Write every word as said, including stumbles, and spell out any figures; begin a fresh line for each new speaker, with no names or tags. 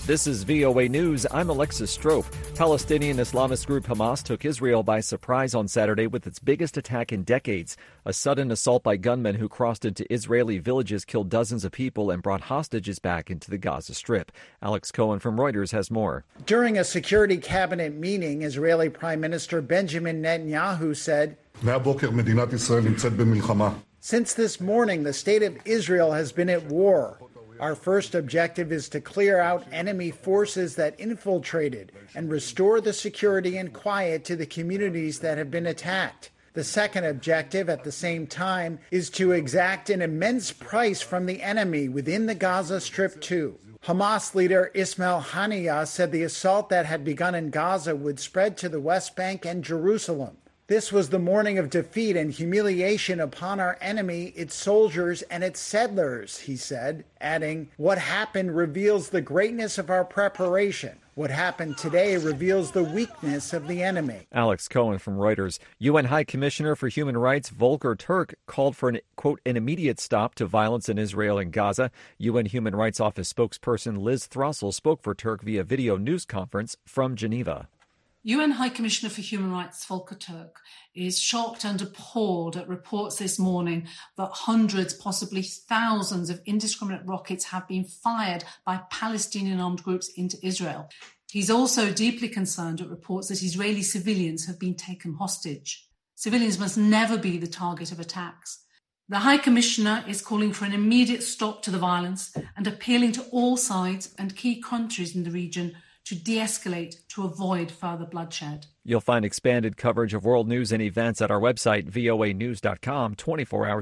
This is V O A News. I'm Alexis Strope. Palestinian Islamist group Hamas took Israel by surprise on Saturday with its biggest attack in decades. A sudden assault by gunmen who crossed into Israeli villages killed dozens of people and brought hostages back into the Gaza Strip. Alex Cohen from Reuters has more.
During a security cabinet meeting, Israeli Prime Minister Benjamin Netanyahu said, "Since this morning, the state of Israel has been at war. Our first objective is to clear out enemy forces that infiltrated and restore the security and quiet to the communities that have been attacked. The second objective, at the same time, is to exact an immense price from the enemy within the Gaza Strip too." Hamas leader Ismail Haniyeh said the assault that had begun in Gaza would spread to the West Bank and Jerusalem. "This was the morning of defeat and humiliation upon our enemy, its soldiers, and its settlers," he said, adding, "What happened reveals the greatness of our preparation. What happened today reveals the weakness of the enemy."
Alex Cohen from Reuters. U N High Commissioner for Human Rights Volker Turk called for an, quote, an immediate stop to violence in Israel and Gaza. U N Human Rights Office spokesperson Liz Throssell spoke for Turk via video news conference from Geneva.
U N High Commissioner for Human Rights Volker Turk is shocked and appalled at reports this morning that hundreds, possibly thousands of indiscriminate rockets have been fired by Palestinian armed groups into Israel. He's also deeply concerned at reports that Israeli civilians have been taken hostage. Civilians must never be the target of attacks. The High Commissioner is calling for an immediate stop to the violence and appealing to all sides and key countries in the region to de-escalate to avoid further bloodshed.
You'll find expanded coverage of world news and events at our website, V O A news dot com, twenty-four hours